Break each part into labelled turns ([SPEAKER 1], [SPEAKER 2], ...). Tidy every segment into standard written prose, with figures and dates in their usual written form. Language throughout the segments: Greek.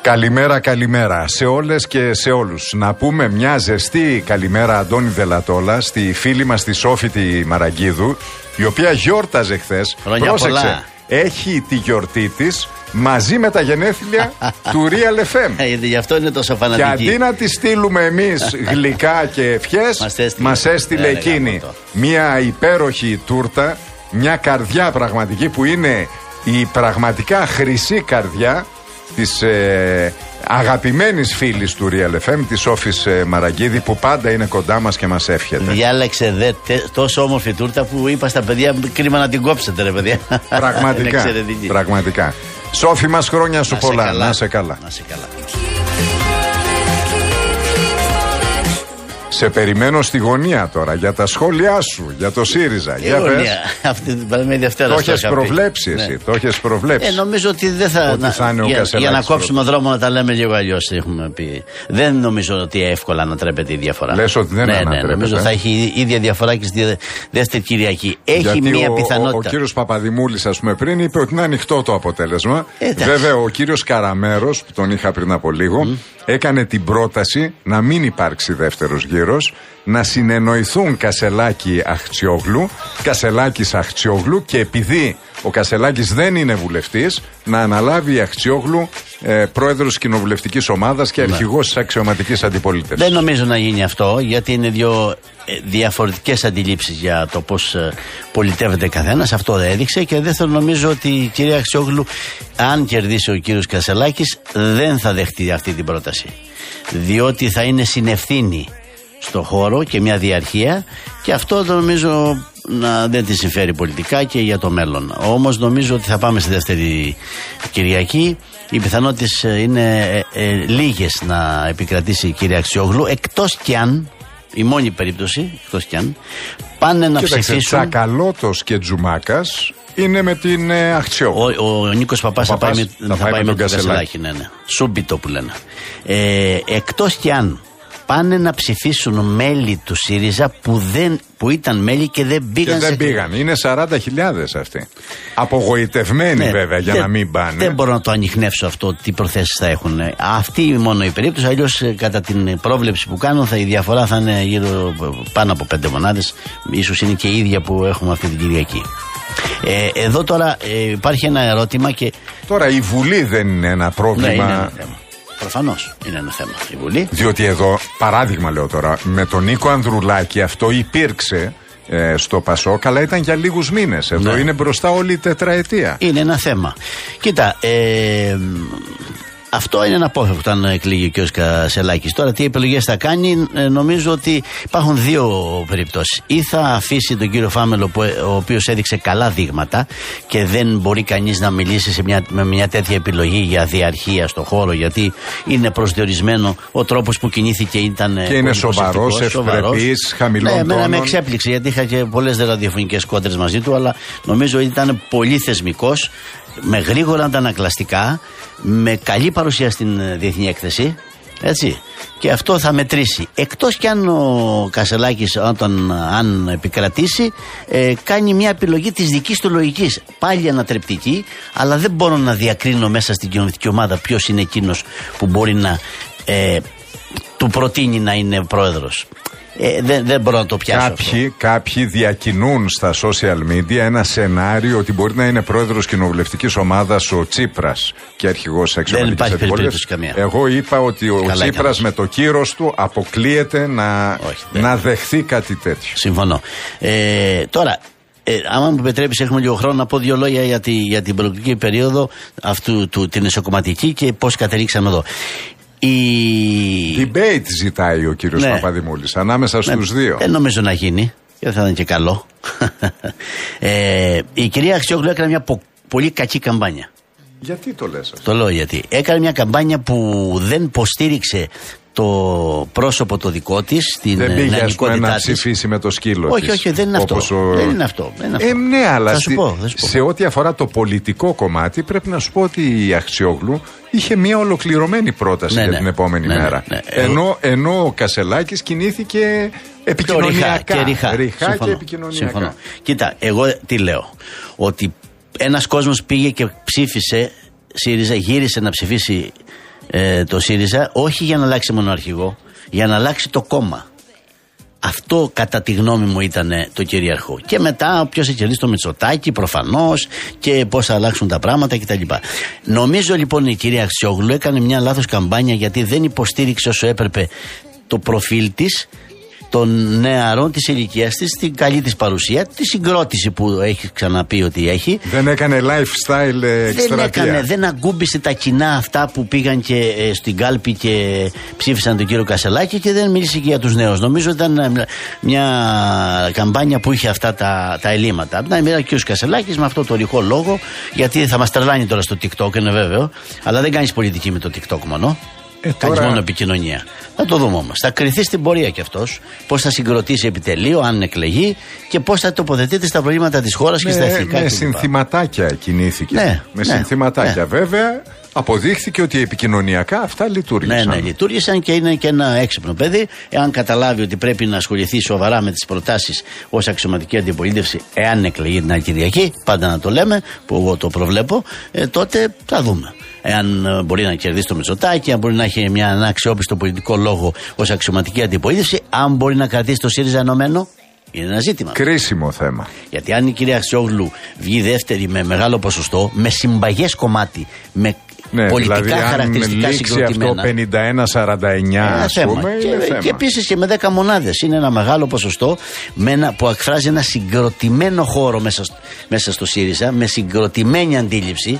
[SPEAKER 1] Καλημέρα, καλημέρα σε όλες και σε όλους. Να πούμε μια ζεστή καλημέρα, Αντώνη Δελατόλα, στη φίλη μας τη Σόφη τη Μαραγκίδου, η οποία γιόρταζε χθες. Πρόσεξε, έχει τη γιορτή της μαζί με τα γενέθλια του Real FM.
[SPEAKER 2] Γι' αυτό είναι τόσο φανατική.
[SPEAKER 1] Και αντί να τη στείλουμε εμείς γλυκά και ευχές, μας έστειλε εκείνη μια υπέροχη τούρτα, μια καρδιά πραγματική που είναι η πραγματικά χρυσή καρδιά της αγαπημένης φίλης του Real FM, της Σόφης Μαραγκίδη, που πάντα είναι κοντά μας και μας εύχεται.
[SPEAKER 2] Διάλεξε τόσο όμορφη τούρτα που είπα στα παιδιά, κρίμα να την κόψετε ρε παιδιά.
[SPEAKER 1] Πραγματικά, πραγματικά. Σόφη μας, χρόνια σου πολλά. Να σε καλά.
[SPEAKER 2] Να σε καλά.
[SPEAKER 1] Σε περιμένω στη γωνία τώρα για τα σχόλιά σου, για το ΣΥΡΙΖΑ. Για
[SPEAKER 2] γωνία, αυτή την παραμένη Δευτέρα.
[SPEAKER 1] Το έχεις προβλέψει εσύ, ναι. Το έχεις προβλέψει.
[SPEAKER 2] Νομίζω ότι δεν θα για να κόψουμε δρόμο να τα λέμε λίγο αλλιώς, έχουμε πει. Δεν νομίζω ότι εύκολα ανατρέπεται η διαφορά.
[SPEAKER 1] Λες ότι δεν ανατρέπεται.
[SPEAKER 2] Ναι, νομίζω θα έχει η ίδια διαφορά και στη δεύτερη Κυριακή. Έχει
[SPEAKER 1] γιατί
[SPEAKER 2] μια πιθανότητα.
[SPEAKER 1] Ο κύριος Παπαδημούλης, ας πούμε, πριν είπε ότι είναι ανοιχτό το αποτέλεσμα. Βέβαια, ο κύριος Καραμέρος, που τον είχα πριν από λίγο, έκανε την πρόταση να μην υπάρξει δεύτερος γύρος, να συνεννοηθούν Κασελάκης Αχτσιόγλου, και επειδή ο Κασελάκης δεν είναι βουλευτής, να αναλάβει η Αχτσιόγλου πρόεδρος κοινοβουλευτικής ομάδας και αρχηγός της αξιωματικής αντιπολίτευσης.
[SPEAKER 2] Δεν νομίζω να γίνει αυτό, γιατί είναι δύο διαφορετικές αντιλήψεις για το πώς πολιτεύεται καθένας. Αυτό δεν έδειξε. Και δεύτερον, νομίζω ότι η κυρία Αχτσιόγλου, αν κερδίσει ο κύριος Κασελάκης, δεν θα δεχτεί αυτή την πρόταση, διότι θα είναι συνευθύνη στο χώρο και μια διαρχία, και αυτό το νομίζω να δεν τη συμφέρει πολιτικά και για το μέλλον. Όμως νομίζω ότι θα πάμε στη δεύτερη Κυριακή. Οι πιθανότητες είναι λίγες να επικρατήσει η κυρία Αχτσιόγλου, εκτός κι αν, η μόνη περίπτωση, εκτός κι αν πάνε να ψηφίσουν.
[SPEAKER 1] Τσακαλώτος και Τζουμάκας είναι με την Αχτσιόγλου.
[SPEAKER 2] Ο Νίκος Παπάς θα πάει με τον Κασελάκη. Ναι. Σούμπιτο που λένε. Εκτός κι αν πάνε να ψηφίσουν μέλη του ΣΥΡΙΖΑ που ήταν μέλη και δεν πήγαν.
[SPEAKER 1] Και δεν πήγαν. Είναι 40.000 αυτοί. Απογοητευμένοι βέβαια για να μην πάνε.
[SPEAKER 2] Δεν μπορώ να το ανιχνεύσω αυτό, τι προθέσεις θα έχουν. Αυτή μόνο η περίπτωση. Αλλιώς κατά την πρόβλεψη που κάνω η διαφορά θα είναι γύρω πάνω από 5 μονάδες. Ίσως είναι και η ίδια που έχουμε αυτή την Κυριακή. Εδώ τώρα υπάρχει ένα ερώτημα και.
[SPEAKER 1] Τώρα η Βουλή δεν είναι ένα πρόβλημα.
[SPEAKER 2] Ναι, είναι ένα θέμα. Προφανώς είναι ένα θέμα η Βουλή.
[SPEAKER 1] Διότι εδώ, παράδειγμα λέω τώρα, με τον Νίκο Ανδρουλάκη αυτό υπήρξε στο ΠΑΣΟΚ, αλλά ήταν για λίγους μήνες. Εδώ είναι μπροστά όλη η τετραετία.
[SPEAKER 2] Είναι ένα θέμα. Κοίτα, αυτό είναι αναπόφευκτο αν εκλήγει ο κ. Κασελάκης. Τώρα τι επιλογές θα κάνει, νομίζω ότι υπάρχουν δύο περιπτώσεις. Ή θα αφήσει τον κύριο Φάμελο, ο οποίος έδειξε καλά δείγματα και δεν μπορεί κανείς να μιλήσει με μια τέτοια επιλογή για διαρχία στο χώρο, γιατί είναι προσδιορισμένο ο τρόπος που κινήθηκε, ήταν. Και
[SPEAKER 1] είναι σοβαρός, ευπρεπής, χαμηλών τόνων.
[SPEAKER 2] Εμένα με εξέπληξε, γιατί είχα και πολλές ραδιοφωνικές κόντρες μαζί του, αλλά νομίζω ότι ήταν πολύ θεσμικός, με γρήγορα αντανακλαστικά, με καλή παρουσία στην διεθνή έκθεση, έτσι, και αυτό θα μετρήσει. Εκτός κι αν ο Κασελάκης, αν επικρατήσει, κάνει μια επιλογή της δικής του λογικής, πάλι ανατρεπτική, αλλά δεν μπορώ να διακρίνω μέσα στην κοινωνική ομάδα ποιος είναι εκείνος που μπορεί να του προτείνει να είναι πρόεδρος. Δεν μπορώ να το πιάσω.
[SPEAKER 1] Κάποιοι διακινούν στα social media ένα σενάριο ότι μπορεί να είναι πρόεδρος κοινοβουλευτικής ομάδας ο Τσίπρας και αρχηγός αξιωματικής αντιπολίτευσης. Εγώ είπα ότι ο Τσίπρας με το κύρος του αποκλείεται να δεχθεί κάτι τέτοιο.
[SPEAKER 2] Συμφωνώ. Τώρα, άμα μου επιτρέπεις, έχουμε λίγο χρόνο να πω δύο λόγια για την προεκλογική περίοδο την εσωκομματική και πώς κατελήξαμε εδώ.
[SPEAKER 1] Debate ζητάει ο κύριος Παπαδημούλης ανάμεσα στους δύο.
[SPEAKER 2] Δεν νομίζω να γίνει και θα ήταν και καλό. Η κυρία Αχτσιόγλου έκανε μια πολύ κακή καμπάνια.
[SPEAKER 1] Γιατί το λες αυτό?
[SPEAKER 2] Το λέω γιατί. Έκανε μια καμπάνια που δεν υποστήριξε το πρόσωπο το δικό της, την
[SPEAKER 1] νεανικότητά της. Να ψηφίσει με το σκύλο της.
[SPEAKER 2] Όχι, δεν είναι αυτό. Δεν είναι αυτό.
[SPEAKER 1] Ναι, αλλά
[SPEAKER 2] θα σου πω.
[SPEAKER 1] Σε ό,τι αφορά το πολιτικό κομμάτι, πρέπει να σου πω ότι η Αχτσιόγλου είχε μια ολοκληρωμένη πρόταση για την επόμενη μέρα. Ενώ ο Κασελάκης κινήθηκε επικοινωνιακά. Ριχά και επικοινωνιακά.
[SPEAKER 2] Συμφωνώ. Κοίτα, εγώ τι λέω. Ότι ένας κόσμος πήγε και ψήφισε ΣΥΡΙΖΑ, γύρισε να ψηφίσει το ΣΥΡΙΖΑ, όχι για να αλλάξει μόνο αρχηγό, για να αλλάξει το κόμμα. Αυτό κατά τη γνώμη μου ήταν το κυρίαρχο. Και μετά ποιος θα κερδίσει το Μητσοτάκη, προφανώς, και πώς θα αλλάξουν τα πράγματα κτλ. Νομίζω λοιπόν η κυρία Αξιόγλου έκανε μια λάθος καμπάνια, γιατί δεν υποστήριξε όσο έπρεπε το προφίλ της, των νεαρών της ηλικίας της, την καλή της παρουσία, τη συγκρότηση που έχει ξαναπεί ότι έχει.
[SPEAKER 1] Δεν έκανε lifestyle εκστρατεία.
[SPEAKER 2] Δεν αγκούμπησε τα κοινά αυτά που πήγαν και στην κάλπη και ψήφισαν τον κύριο Κασελάκη, και δεν μίλησε και για τους νέους. Νομίζω ήταν μια καμπάνια που είχε αυτά τα ελλείμματα. Να μιλάει ο κύριος Κασελάκης με αυτό το ρηχό λόγο, γιατί θα μας τρελάνει τώρα στο TikTok, είναι βέβαιο, αλλά δεν κάνεις πολιτική με το TikTok μόνο. Κάνεις μόνο επικοινωνία. Θα το δούμε όμως. Θα κριθεί στην πορεία κι αυτός. Πώς θα συγκροτήσει επιτελείο, αν εκλεγεί, και πώς θα τοποθετείται στα προβλήματα της χώρας και στα εθνικά.
[SPEAKER 1] Με συνθηματάκια κινήθηκε. Συνθηματάκια. Βέβαια, αποδείχθηκε ότι επικοινωνιακά αυτά λειτουργήσαν.
[SPEAKER 2] Ναι, λειτουργήσαν, και είναι και ένα έξυπνο παιδί. Εάν καταλάβει ότι πρέπει να ασχοληθεί σοβαρά με τις προτάσεις ως αξιωματική αντιπολίτευση, εάν εκλεγεί την Κυριακή, πάντα να το λέμε, που εγώ το προβλέπω, τότε θα δούμε. Εάν μπορεί να κερδίσει το Μητσοτάκη, αν μπορεί να έχει ένα αξιόπιστο πολιτικό λόγο ως αξιωματική αντιπολίτευση, αν μπορεί να κρατήσει το ΣΥΡΙΖΑ ενωμένο, είναι ένα ζήτημα.
[SPEAKER 1] Κρίσιμο θέμα.
[SPEAKER 2] Γιατί αν η κυρία Αξιόγλου βγει δεύτερη με μεγάλο ποσοστό, με συμπαγές κομμάτι, με πολιτικά δηλαδή, χαρακτηριστικά συγκροτημένα.
[SPEAKER 1] Αν λήξει αυτό 51-49, ας πούμε,
[SPEAKER 2] και επίσης και με 10 μονάδες. Είναι ένα μεγάλο ποσοστό που εκφράζει ένα συγκροτημένο χώρο μέσα στο ΣΥΡΙΖΑ, με συγκροτημένη αντίληψη.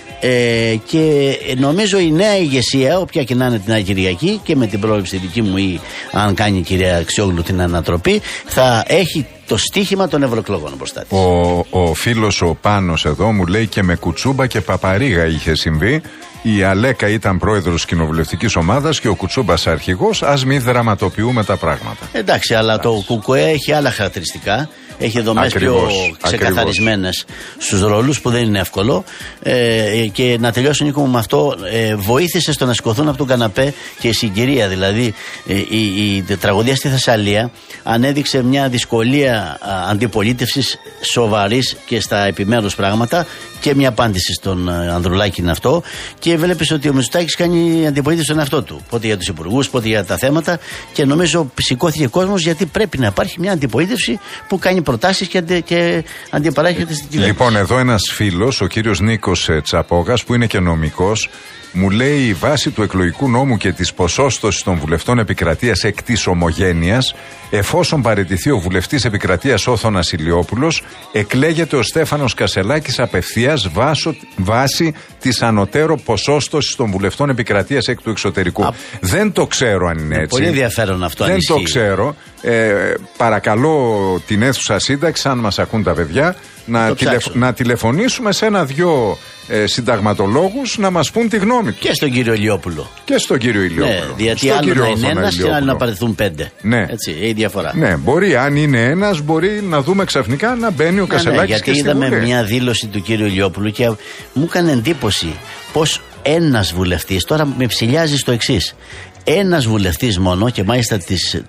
[SPEAKER 2] Και νομίζω η νέα ηγεσία, όποια και να είναι την Κυριακή, και με την πρόβλεψη δική μου, ή αν κάνει η κυρία Αξιόγλου την ανατροπή, θα έχει το στίχημα των ευρωεκλογών μπροστά της.
[SPEAKER 1] Ο φίλος ο Πάνος εδώ μου λέει και με Κουτσούμπα και Παπαρίγα είχε συμβεί. Η Αλέκα ήταν πρόεδρος κοινοβουλευτικής ομάδας και ο Κουτσούμπας αρχηγός. Ας μην δραματοποιούμε τα πράγματα.
[SPEAKER 2] Εντάξει, αλλά το ΚΚΕ έχει άλλα χαρακτηριστικά. Έχει δομές πιο ξεκαθαρισμένες στους ρόλους, που δεν είναι εύκολο. Και να τελειώσω, Νίκο μου, με αυτό. Βοήθησε στο να σηκωθούν από τον καναπέ και η συγκυρία. Δηλαδή η τραγωδία στη Θεσσαλία ανέδειξε μια δυσκολία αντιπολίτευσης σοβαρής και στα επιμέρους πράγματα, και μια απάντηση στον Ανδρουλάκη είναι αυτό. Και βλέπεις ότι ο Μητσοτάκης κάνει αντιπολίτευση στον εαυτό του. Πότε για τους υπουργούς, πότε για τα θέματα. Και νομίζω σηκώθηκε κόσμος, γιατί πρέπει να υπάρχει μια αντιπολίτευση που κάνει προτάσεις και αντιπαράγεται στην κυβέρνηση.
[SPEAKER 1] Λοιπόν, εδώ ένας φίλος, ο κύριος Νίκος Τσαπόγας, που είναι και νομικός, μου λέει η βάση του εκλογικού νόμου και της ποσόστοσης των βουλευτών επικρατείας εκ της ομογένειας, εφόσον παραιτηθεί ο βουλευτής επικρατείας Όθωνας Ηλιόπουλος, εκλέγεται ο Στέφανος Κασελάκης απευθείας βάση της ανωτέρω ποσόστοσης των βουλευτών επικρατείας εκ του εξωτερικού. Δεν το ξέρω αν είναι έτσι.
[SPEAKER 2] Πολύ ενδιαφέρον αυτό.
[SPEAKER 1] Δεν το ξέρω. Παρακαλώ την αίθουσα σύνταξη, αν μας ακούν τα παιδιά, να τηλεφωνήσουμε σε 1-2 συνταγματολόγους να μας πούν τη γνώμη τους.
[SPEAKER 2] Και στον κύριο Ηλιόπουλο.
[SPEAKER 1] Και στον κύριο Ηλιόπουλο.
[SPEAKER 2] Ναι, γιατί άλλο να είναι ένας και άλλο να παρεθούν 5.
[SPEAKER 1] Ναι.
[SPEAKER 2] Έτσι, η διαφορά.
[SPEAKER 1] Ναι, μπορεί, αν είναι ένας, μπορεί να δούμε ξαφνικά να μπαίνει ο Κασελάκης.
[SPEAKER 2] Γιατί είδαμε μια δήλωση του κύριου Ηλιόπουλου και μου έκανε εντύπωση πως ένας βουλευτής, τώρα με ψηλιάζει στο εξής. Ένας βουλευτής μόνο, και μάλιστα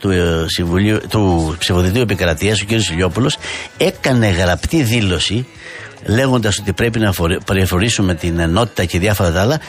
[SPEAKER 2] του Ψηφοδελτίου Επικρατείας, ο κ. Ηλιόπουλος, έκανε γραπτή δήλωση λέγοντας ότι πρέπει να περιφορήσουμε την ενότητα και διάφορα άλλα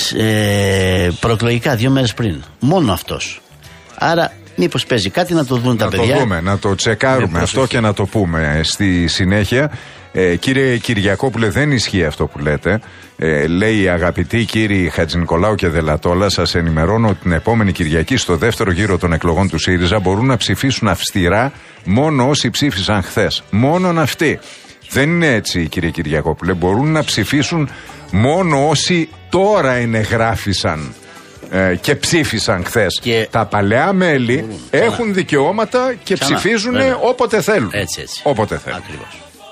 [SPEAKER 2] προεκλογικά 2 μέρες πριν. Μόνο αυτός. Άρα μήπως παίζει κάτι, να το δουν τα παιδιά.
[SPEAKER 1] Να το δούμε, να το τσεκάρουμε αυτό και να το πούμε στη συνέχεια. Κύριε Κυριακόπουλε, δεν ισχύει αυτό που λέτε. Λέει αγαπητοί κύριοι Χατζηνικολάου και Δελατόλα, σας ενημερώνω ότι την επόμενη Κυριακή στο δεύτερο γύρο των εκλογών του ΣΥΡΙΖΑ μπορούν να ψηφίσουν αυστηρά μόνο όσοι ψήφισαν χθες. Μόνον αυτοί. Δεν είναι έτσι, κύριε Κυριακόπουλε. Μπορούν να ψηφίσουν μόνο όσοι τώρα ενεγράφησαν και ψήφισαν χθες. Και τα παλαιά μέλη έχουν δικαιώματα και ψηφίζουν όποτε θέλουν.
[SPEAKER 2] Έτσι.
[SPEAKER 1] Όποτε θέλουν.
[SPEAKER 2] Ακριβώς.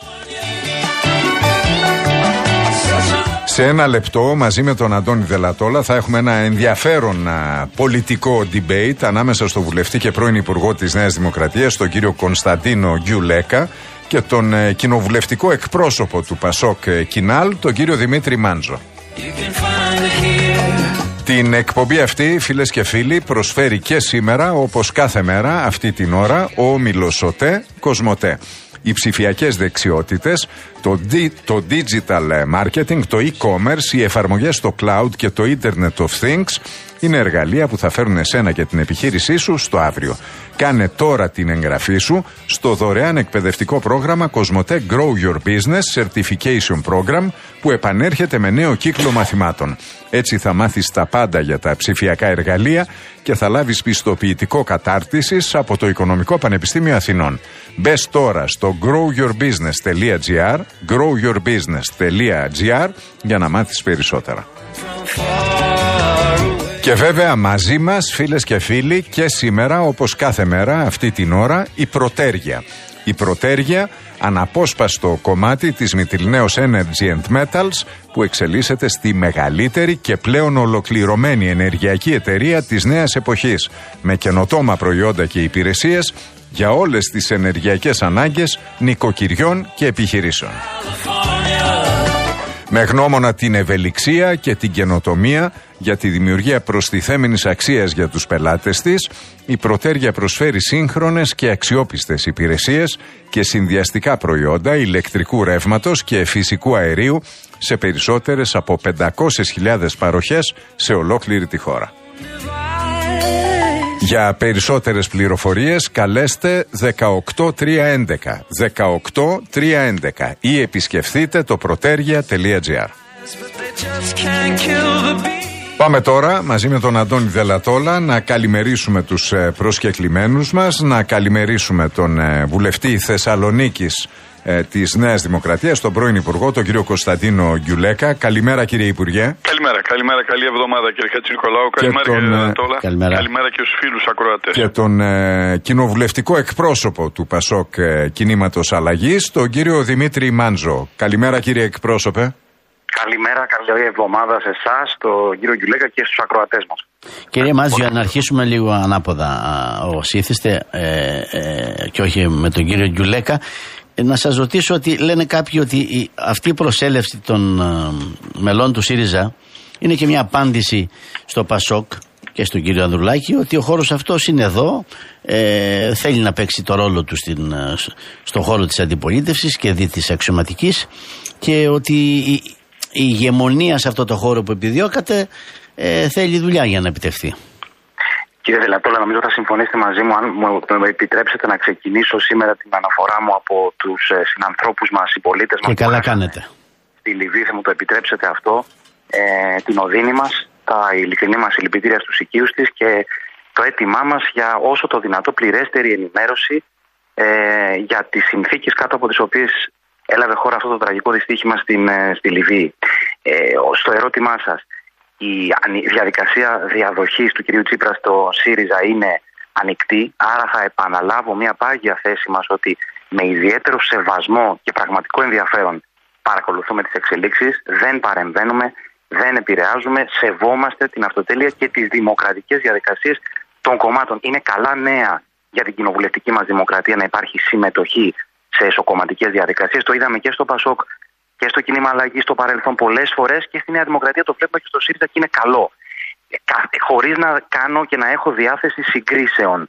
[SPEAKER 1] Σε 1 λεπτό μαζί με τον Αντώνη Δελατόλα θα έχουμε ένα ενδιαφέρον πολιτικό debate ανάμεσα στο βουλευτή και πρώην υπουργό της Νέας Δημοκρατίας, τον κύριο Κωνσταντίνο Γκιουλέκα, και τον κοινοβουλευτικό εκπρόσωπο του Πασόκ Κινάλ, τον κύριο Δημήτρη Μάντζο. Την εκπομπή αυτή, φίλες και φίλοι, προσφέρει και σήμερα, όπως κάθε μέρα αυτή την ώρα, ο όμιλος ΟΤΕ Κοσμοτέ. Οι ψηφιακές δεξιότητες, το digital marketing, το e-commerce, οι εφαρμογές στο cloud και το Internet of Things είναι εργαλεία που θα φέρουν εσένα και την επιχείρησή σου στο αύριο. Κάνε τώρα την εγγραφή σου στο δωρεάν εκπαιδευτικό πρόγραμμα Cosmote Grow Your Business Certification Program που επανέρχεται με νέο κύκλο μαθημάτων. Έτσι θα μάθεις τα πάντα για τα ψηφιακά εργαλεία και θα λάβεις πιστοποιητικό κατάρτισης από το Οικονομικό Πανεπιστήμιο Αθηνών. Μπες τώρα στο growyourbusiness.gr για να μάθεις περισσότερα. Και βέβαια μαζί μας, φίλες και φίλοι, και σήμερα όπως κάθε μέρα αυτή την ώρα η Πρωτέργεια. Η Πρωτέργεια, αναπόσπαστο κομμάτι της Mytilineos Energy and Metals που εξελίσσεται στη μεγαλύτερη και πλέον ολοκληρωμένη ενεργειακή εταιρεία της νέας εποχής με καινοτόμα προϊόντα και υπηρεσίες για όλες τις ενεργειακές ανάγκες νοικοκυριών και επιχειρήσεων. Με γνώμονα την ευελιξία και την καινοτομία για τη δημιουργία προστιθέμενης αξίας για τους πελάτες της, η Πρωτέργεια προσφέρει σύγχρονες και αξιόπιστες υπηρεσίες και συνδυαστικά προϊόντα ηλεκτρικού ρεύματος και φυσικού αερίου σε περισσότερες από 500.000 παροχές σε ολόκληρη τη χώρα. Για περισσότερες πληροφορίες καλέστε 18311 18311 ή επισκεφθείτε το protergia.gr. Πάμε τώρα μαζί με τον Αντώνη Δελατόλα να καλημερίσουμε τους προσκεκλημένους μας, να καλημερίσουμε τον βουλευτή Θεσσαλονίκης της Νέας Δημοκρατίας, τον πρώην Υπουργό, τον κύριο Κωνσταντίνο Γκιουλέκα. Καλημέρα κύριε Υπουργέ.
[SPEAKER 3] Καλημέρα, καλή εβδομάδα κύριε Χατζηνικολάου. Καλημέρα κύριε Δελατόλα. Καλημέρα και στους φίλους ακροατές.
[SPEAKER 1] Και τον κοινοβουλευτικό εκπρόσωπο του ΠΑΣΟΚ Κινήματος Αλλαγής, τον κύριο Δημήτρη Μάντζο. Καλημέρα κύριε εκπρόσωπε.
[SPEAKER 4] Καλημέρα, καλή εβδομάδα σε εσάς, τον κύριο Γκιουλέκα και στους ακροατές μας.
[SPEAKER 2] Κύριε Μάντζο, να αρχίσουμε λίγο ανάποδα όσοι ήθεστε και όχι με τον κύριο Γκιουλέκα. Να σας ρωτήσω ότι λένε κάποιοι ότι αυτή η προσέλευση των μελών του ΣΥΡΙΖΑ είναι και μια απάντηση στο ΠΑΣΟΚ και στον κύριο Ανδρουλάκη ότι ο χώρος αυτός είναι εδώ, θέλει να παίξει το ρόλο του στον χώρο της αντιπολίτευσης και δι της αξιωματικής και ότι η ηγεμονία σε αυτό το χώρο που επιδιώκατε θέλει δουλειά για να επιτευχθεί.
[SPEAKER 4] Κύριε Δελατόλα, νομίζω θα συμφωνήσετε μαζί μου, αν μου επιτρέψετε να ξεκινήσω σήμερα την αναφορά μου από τους συνανθρώπους μας, οι πολίτες μας.
[SPEAKER 2] Και καλά κάνετε.
[SPEAKER 4] Στη Λιβύη, θα μου το επιτρέψετε αυτό, την οδύνη μας, τα ειλικρινή μας συλληπιτήρια στους οικείους της και το αίτημά μας για όσο το δυνατό πληρέστερη ενημέρωση για τις συνθήκες κάτω από τις οποίες έλαβε χώρα αυτό το τραγικό δυστύχημα στη Λιβύη. Στο ερώτημά σας, η διαδικασία διαδοχής του κυρίου Τσίπρα στο ΣΥΡΙΖΑ είναι ανοιχτή, άρα θα επαναλάβω μια πάγια θέση μας ότι με ιδιαίτερο σεβασμό και πραγματικό ενδιαφέρον παρακολουθούμε τις εξελίξεις, δεν παρεμβαίνουμε, δεν επηρεάζουμε, σεβόμαστε την αυτοτέλεια και τις δημοκρατικές διαδικασίες των κομμάτων. Είναι καλά νέα για την κοινοβουλευτική μας δημοκρατία να υπάρχει συμμετοχή σε εσωκομματικές διαδικασίες. Το είδαμε και στο ΠΑΣΟΚ και στο κίνημα αλλαγής στο παρελθόν πολλές φορές και στη Νέα Δημοκρατία το βλέπουμε και στο ΣΥΡΙΖΑ και είναι καλό. Χωρίς να κάνω και να έχω διάθεση συγκρίσεων.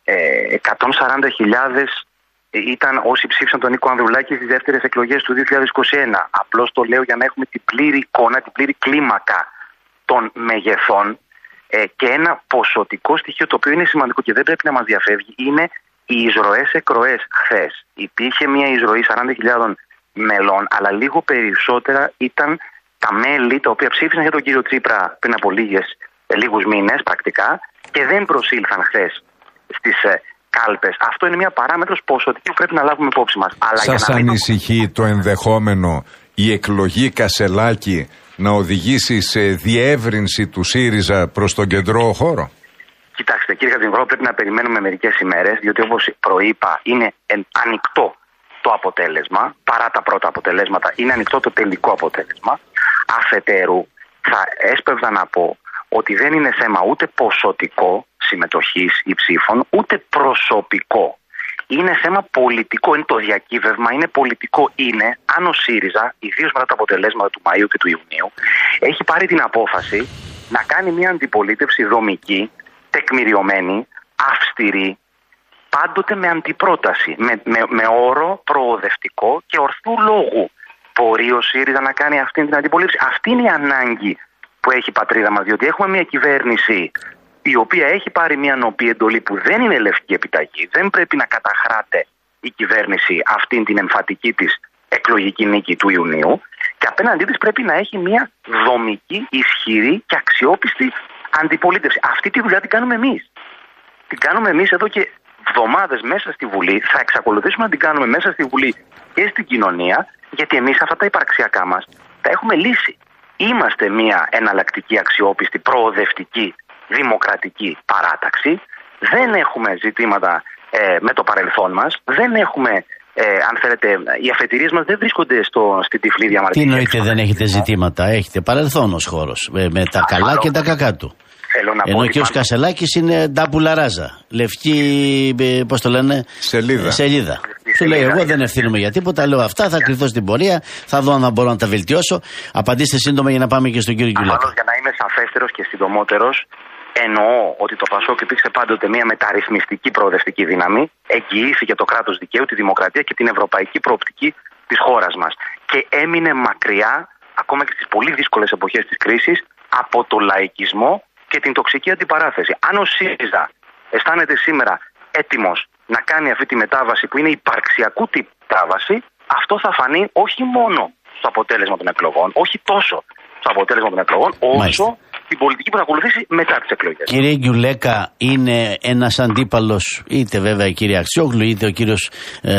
[SPEAKER 4] 140.000 ήταν όσοι ψήφισαν τον Νίκο Ανδρουλάκη στις δεύτερες εκλογές του 2021. Απλώς το λέω για να έχουμε την πλήρη εικόνα, την πλήρη κλίμακα των μεγεθών και ένα ποσοτικό στοιχείο το οποίο είναι σημαντικό και δεν πρέπει να μας διαφεύγει είναι οι εισρωές-εκροές. Χθες υπήρχε μια εισρωή 40.000 μελών, αλλά λίγο περισσότερα ήταν τα μέλη τα οποία ψήφισαν για τον κύριο Τσίπρα πριν από λίγους μήνες πρακτικά και δεν προσήλθαν χθες στις κάλπες. Αυτό είναι μια παράμετρος ποσοτική που πρέπει να λάβουμε υπόψη μας.
[SPEAKER 1] Σας ανησυχεί το ενδεχόμενο η εκλογή Κασελάκη να οδηγήσει σε διεύρυνση του ΣΥΡΙΖΑ προς τον κεντρό χώρο?
[SPEAKER 4] Κοιτάξτε κύριε Χατζηνικολάου, πρέπει να περιμένουμε μερικές ημέρες, διότι όπως προείπα είναι ανοιχτό το αποτέλεσμα, παρά τα πρώτα αποτελέσματα, είναι ανοιχτό το τελικό αποτέλεσμα. Αφετέρου, θα έσπευδα να πω ότι δεν είναι θέμα ούτε ποσοτικό συμμετοχής ή ψήφων, ούτε προσωπικό. Είναι θέμα πολιτικό, είναι το διακύβευμα, είναι πολιτικό. Είναι αν ο ΣΥΡΙΖΑ, ιδίως μετά τα αποτελέσματα του Μαΐου και του Ιουνίου, έχει πάρει την απόφαση να κάνει μια αντιπολίτευση δομική, τεκμηριωμένη, αυστηρή, πάντοτε με αντιπρόταση, με όρο προοδευτικό και ορθού λόγου. Μπορεί ο ΣΥΡΙΖΑ να κάνει αυτή την αντιπολίτευση? Αυτή είναι η ανάγκη που έχει η πατρίδα μας, διότι έχουμε μια κυβέρνηση η οποία έχει πάρει μια νοπή εντολή που δεν είναι λευκή επιταγή. Δεν πρέπει να καταχράται η κυβέρνηση αυτήν την εμφατική της εκλογική νίκη του Ιουνίου, και απέναντί της πρέπει να έχει μια δομική, ισχυρή και αξιόπιστη αντιπολίτευση. Αυτή τη δουλειά την κάνουμε εμείς. Την κάνουμε εμείς εδώ και εβδομάδες μέσα στη Βουλή. Θα εξακολουθήσουμε να την κάνουμε μέσα στη Βουλή και στην κοινωνία, γιατί εμείς αυτά τα υπαρξιακά μας τα έχουμε λύσει. Είμαστε μια εναλλακτική, αξιόπιστη, προοδευτική, δημοκρατική παράταξη. Δεν έχουμε ζητήματα με το παρελθόν μας. Δεν έχουμε, αν θέλετε, οι αφετηρίες μας δεν βρίσκονται στην τυφλή διαμαρτυρία.
[SPEAKER 2] Τι εννοείτε δεν έχετε ζητήματα? Έχετε παρελθόν ως χώρος, με τα καλά και τα κακά του. Ενώ ο κ. Κασελάκης είναι ντάμπουλα ράζα. Λευκή, πώς το λένε, σελίδα. Σου λέει: εγώ δεν ευθύνομαι για τίποτα, λέω αυτά, θα κρυθώ στην πορεία, θα δω αν μπορώ να τα βελτιώσω. Απαντήστε σύντομα για να πάμε και στον κύριο Γκιουλάκα.
[SPEAKER 4] Για να είμαι σαφέστερος και συντομότερος, εννοώ ότι το ΠΑΣΟΚ υπήρξε πάντοτε μια μεταρρυθμιστική προοδευτική δύναμη, εγγυήθηκε το κράτος δικαίου, τη δημοκρατία και την ευρωπαϊκή προοπτική της χώρας μας. Και έμεινε μακριά, ακόμα και στις πολύ δύσκολες εποχές της κρίσης, από το λαϊκισμό και την τοξική αντιπαράθεση. Αν ο ΣΥΡΙΖΑ αισθάνεται σήμερα έτοιμος να κάνει αυτή τη μετάβαση που είναι υπαρξιακού τύπου μετάβαση, αυτό θα φανεί όχι μόνο στο αποτέλεσμα των εκλογών, όχι τόσο στο αποτέλεσμα των εκλογών, όσο την πολιτική που θα ακολουθήσει μετά τις εκλογές.
[SPEAKER 2] Κύριε Γκιουλέκα, είναι ένας αντίπαλος, είτε βέβαια η κυρία Αξιόγλου, είτε ο κύριος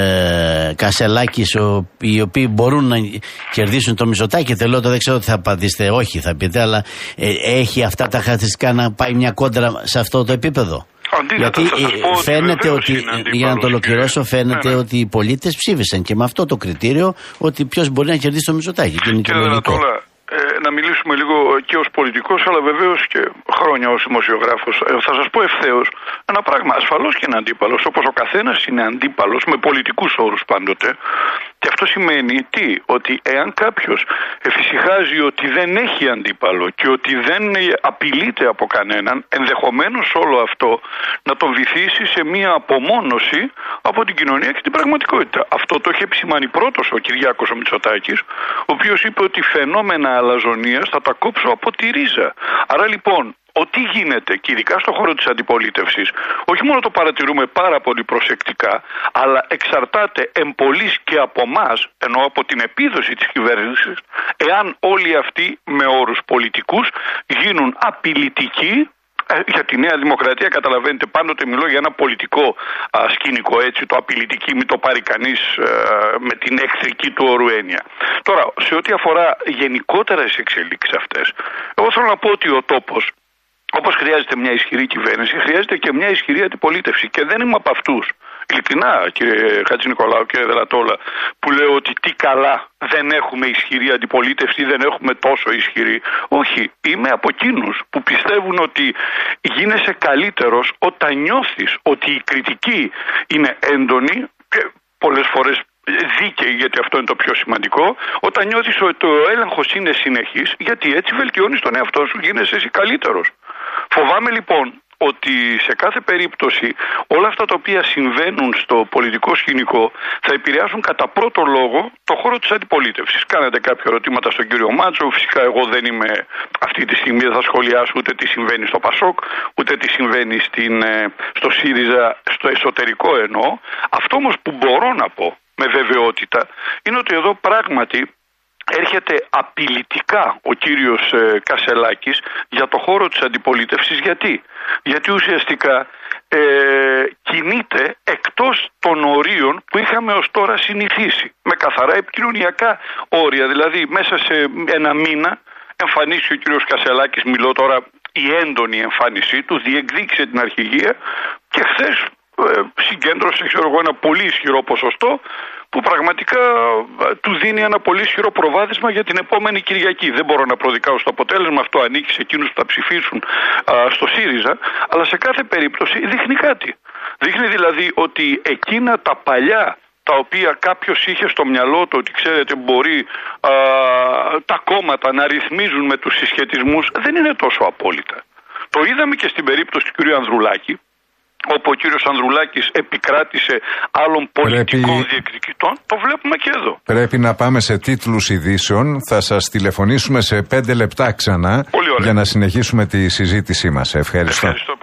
[SPEAKER 2] Κασελάκης, οι οποίοι μπορούν να κερδίσουν το Μητσοτάκη? Δεν ξέρω τι θα απαντήσετε, όχι θα πείτε, αλλά έχει αυτά τα χαρακτηριστικά να πάει μια κόντρα σε αυτό το επίπεδο?
[SPEAKER 3] Αντίθετα,
[SPEAKER 2] γιατί φαίνεται ότι, για να το ολοκληρώσω, φαίνεται ότι οι πολίτες ψήφισαν και με αυτό το κριτήριο ότι ποιος μπορεί να κερδίσει το Μητσοτάκη.
[SPEAKER 3] Κύριε Δελατόλα, να μιλήσουμε λίγο και ως πολιτικός, αλλά βεβαίως και χρόνια ως δημοσιογράφος. Θα σας πω ευθέως ένα πράγμα. Ασφαλώς και είναι αντίπαλος, όπως ο καθένας είναι αντίπαλος, με πολιτικούς όρους πάντοτε. Και αυτό σημαίνει τι? Ότι εάν κάποιος εφησυχάζει ότι δεν έχει αντίπαλο και ότι δεν απειλείται από κανέναν, ενδεχομένως όλο αυτό να τον βυθίσει σε μία απομόνωση από την κοινωνία και την πραγματικότητα. Αυτό το είχε επισημάνει πρώτος ο Κυριάκος ο Μητσοτάκης, ο οποίος είπε ότι φαινόμενα αλαζονίας θα τα κόψω από τη ρίζα. Άρα λοιπόν, ό,τι γίνεται και ειδικά στον χώρο της αντιπολίτευσης, όχι μόνο το παρατηρούμε πάρα πολύ προσεκτικά, αλλά εξαρτάται εμπολής και από εμάς, ενώ από την επίδοση της κυβέρνησης, εάν όλοι αυτοί με όρους πολιτικούς γίνουν απειλητικοί. Για τη Νέα Δημοκρατία, καταλαβαίνετε, πάντοτε μιλώ για ένα πολιτικό σκηνικό, έτσι, το απειλητική μην το πάρει κανείς με την εχθρική του όρου έννοια. Τώρα, σε ό,τι αφορά γενικότερα τις εξελίξεις αυτές, εγώ θέλω να πω ότι ο τόπος, όπως χρειάζεται μια ισχυρή κυβέρνηση, χρειάζεται και μια ισχυρή αντιπολίτευση. Και δεν είμαι από αυτούς, ειλικρινά κύριε Χατζηνικολάου, κύριε Δελατόλα, που λέω ότι τι καλά δεν έχουμε ισχυρή αντιπολίτευση, δεν έχουμε τόσο ισχυρή. Όχι, είμαι από εκείνους που πιστεύουν ότι γίνεσαι καλύτερος όταν νιώθεις ότι η κριτική είναι έντονη και πολλές φορές δίκαιη, γιατί αυτό είναι το πιο σημαντικό, όταν νιώθεις ότι ο έλεγχος είναι συνεχής, γιατί έτσι βελτιώνεις τον εαυτό σου, γίνεσαι εσύ καλύτερος. Φοβάμαι λοιπόν ότι σε κάθε περίπτωση όλα αυτά τα οποία συμβαίνουν στο πολιτικό σκηνικό θα επηρεάσουν κατά πρώτο λόγο το χώρο της αντιπολίτευσης. Κάνατε κάποια ερωτήματα στον κύριο Μάτσο. Φυσικά εγώ δεν είμαι αυτή τη στιγμή, δεν θα σχολιάσω ούτε τι συμβαίνει στο ΠΑΣΟΚ, ούτε τι συμβαίνει στο ΣΥΡΙΖΑ, στο εσωτερικό εννοώ. Αυτό όμως που μπορώ να πω με βεβαιότητα είναι ότι εδώ πράγματι έρχεται απειλητικά ο κύριος Κασελάκης για το χώρο της αντιπολίτευσης. Γιατί ουσιαστικά κινείται εκτός των ορίων που είχαμε ως τώρα συνηθίσει, με καθαρά επικοινωνιακά όρια. Δηλαδή μέσα σε ένα μήνα εμφανίστηκε ο κύριος Κασελάκης, μιλώ τώρα η έντονη εμφάνισή του, διεκδίκησε την αρχηγία και χθες συγκέντρωσε ένα πολύ ισχυρό ποσοστό που πραγματικά του δίνει ένα πολύ ισχυρό προβάδισμα για την επόμενη Κυριακή. Δεν μπορώ να προδικάσω στο αποτέλεσμα, αυτό ανήκει σε εκείνους που θα ψηφίσουν στο ΣΥΡΙΖΑ, αλλά σε κάθε περίπτωση δείχνει κάτι. Δείχνει δηλαδή ότι εκείνα τα παλιά τα οποία κάποιος είχε στο μυαλό του ότι ξέρετε μπορεί τα κόμματα να ρυθμίζουν με τους συσχετισμούς, δεν είναι τόσο απόλυτα. Το είδαμε και στην περίπτωση του κ. Ανδρουλάκη, όπου ο κύριος Ανδρουλάκης επικράτησε άλλων πολιτικών διεκδικητών, το βλέπουμε και εδώ.
[SPEAKER 1] Πρέπει να πάμε σε τίτλους ειδήσεων. Θα σας τηλεφωνήσουμε σε 5 λεπτά ξανά για να συνεχίσουμε τη συζήτησή μας. Ευχαριστώ.